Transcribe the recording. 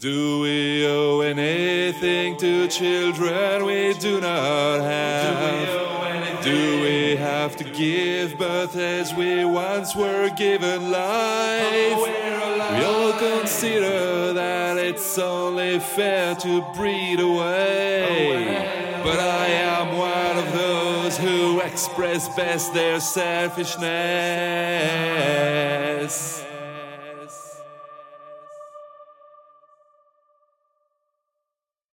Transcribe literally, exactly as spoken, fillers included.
Do we owe anything to children we do not have? Do we have to give birth as we once were given life? We all consider that it's only fair to breed away. But I am one of those who express best their selfishness.